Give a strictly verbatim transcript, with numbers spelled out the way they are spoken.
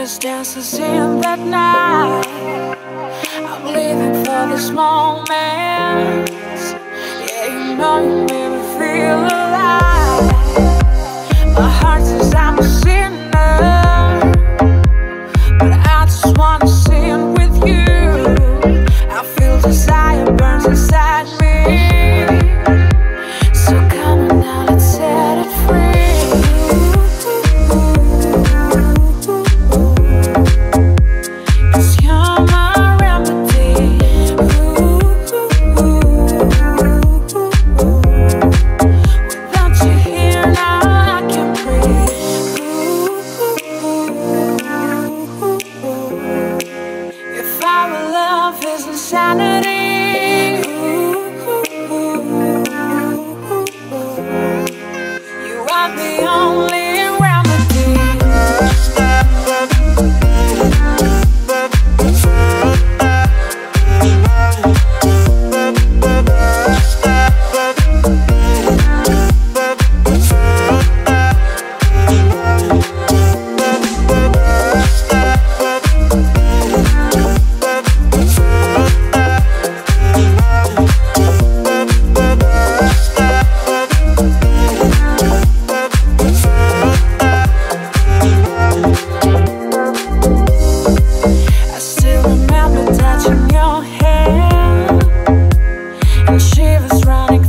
sweetest dances in that night. I'm living for this moment. Yeah, you know you made me feel alive. My heart says I'm a sinner, but I just wanna sin with you. I feel desire burns inside me, so come on now, let's set it free. Touching your hand and shivers running